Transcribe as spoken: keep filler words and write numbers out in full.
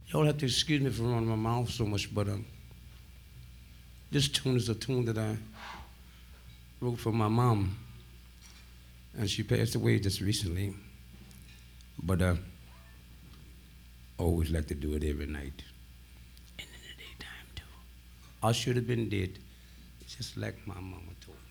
Y'all have to excuse me for running my mouth so much, but um, this tune is a tune that I wrote for my mom, and she passed away just recently. But uh, I always like to do it every night, and in the daytime too. I should have been dead, just like my mama told me.